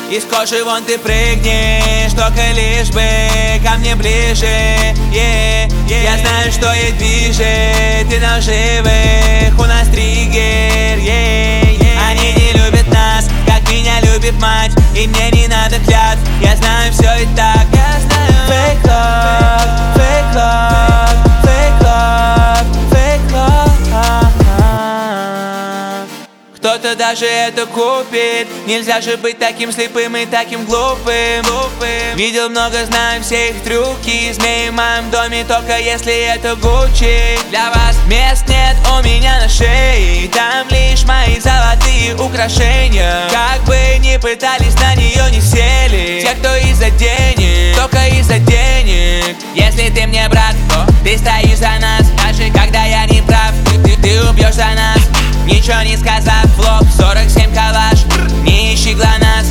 Из кожи вон ты прыгнешь, только лишь бы ко мне ближе. Я знаю, что ей движет, ты наживых, у нас триггер. Они не любят нас, как меня любит мать, и мне не надо клятв, я знаю все и так. Fake love, fake love, fake love, fake love. Кто-то даже это купит. Нельзя же быть таким слепым и таким глупым. Видел много, знаю все их трюки. Змеи в моем доме, только если это Гуччи. Для вас мест нет у меня на шее, там лишь мои золотые украшения. Как бы ни пытались, на нее не сели те, кто из-за денег, только из-за денег. Если ты мне брат, то ты стоишь за нас, даже когда я не прав. Ты убьешь за нас, ничего не сказав, в лоб 47 калаш. Не ищи глонасс.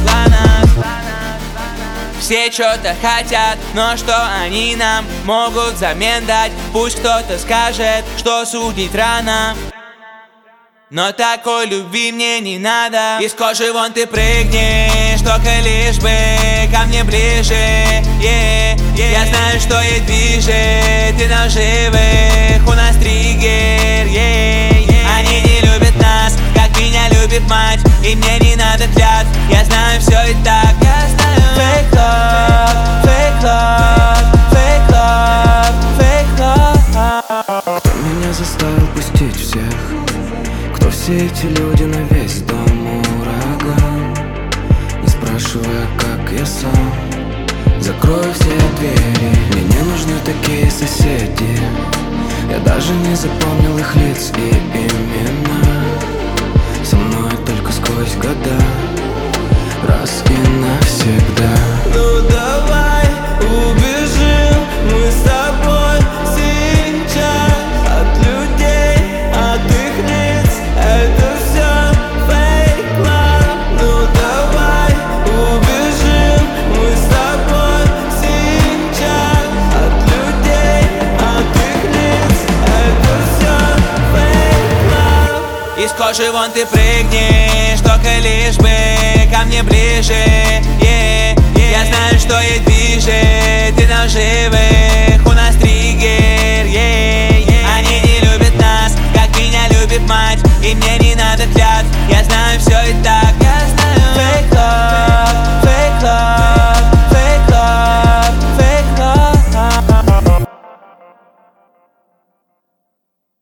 Все что-то хотят, но что они нам могут взамен дать? Пусть кто-то скажет, что судить рано, но такой любви мне не надо. Из кожи вон ты прыгнешь, только лишь бы ко мне ближе. Я знаю, что ей движет, ты наживых, у нас триггер. Они не любят нас, как меня любит мать, и мне не надо клятв, я знаю все и так. Fake love, fake love, fake love, fake love. Кто меня заставил пустить всех? Кто все эти люди на весь дом ураган? Не спрашивая, как я сам закрою все двери. Мне не нужны такие соседи, я даже не запомнил их лиц и имена. Со мной только сквозь года, раз и навсегда. Ну давай убежим мы с тобой сейчас от людей, от их лиц. Это все fake love. Ну давай убежим мы с тобой сейчас от людей, от их лиц. Это все fake love. Из кожи вон ты прыгнешь, только лишь бы ко мне ближе. Я знаю, что ей движет, ты наживешь.